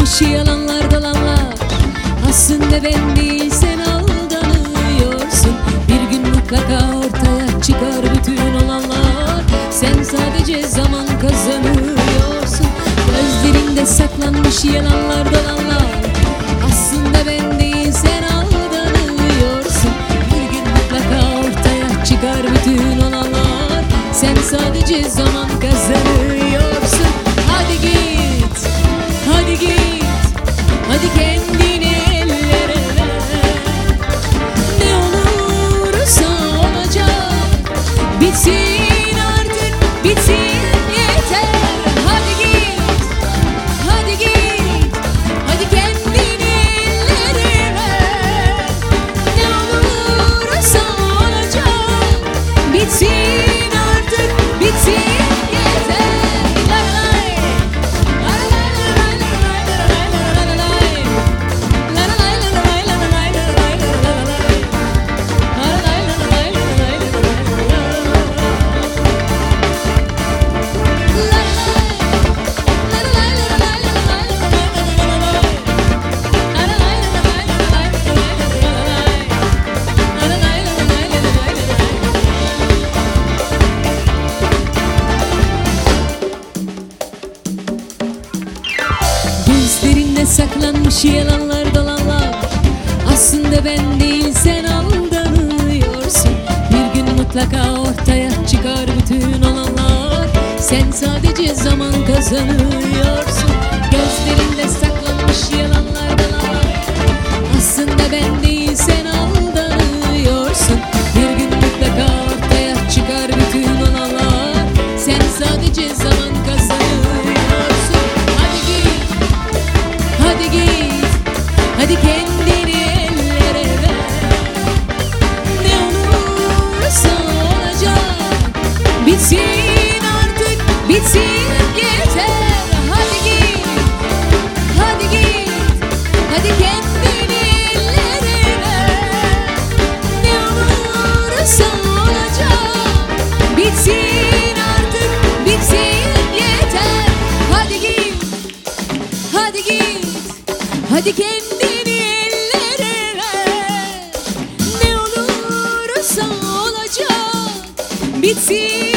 saklanmış yalanlar dolanlar. Aslında ben değil sen aldanıyorsun. Bir gün mutlaka ortaya çıkar bütün olanlar. Sen sadece zaman kazanıyorsun. Gözlerinde saklanmış yalanlar dolanlar. Aslında ben değil sen aldanıyorsun. Bir gün mutlaka ortaya çıkar bütün olanlar. Sen sadece zaman kazanıyorsun. Hadi git, hadi git, hadi kendini ellere ver. Ne olursa olacak, bitsin artık, bitsin yeter. Hadi git, hadi git, hadi kendini ellere ver. Ne olursa olacak, bitsin artık, bitsin yeter. Gözlerinde saklanmış yalanlar dolanlar. Aslında ben değil sen aldanıyorsun. Bir gün mutlaka ortaya çıkar bütün olanlar. Sen sadece zaman kazanıyorsun. Gözlerinde saklanmış yalanlar dolanlar. Aslında ben değil sen aldanıyorsun. Bir gün mutlaka ortaya çıkar bütün olanlar. Sen sadece zaman kazanıyorsun. Hadi git, hadi git, hadi kendini ellere ver. Ne olursa olacak, bitsin artık, bitsin yeter. Hadi git, hadi git, hadi kendini ellere ver. Ne olursa olacak, bitsin artık, bitsin yeter. Hadi git, hadi git, hadi kendini ellere ver. Ne olursa olacak, bitsin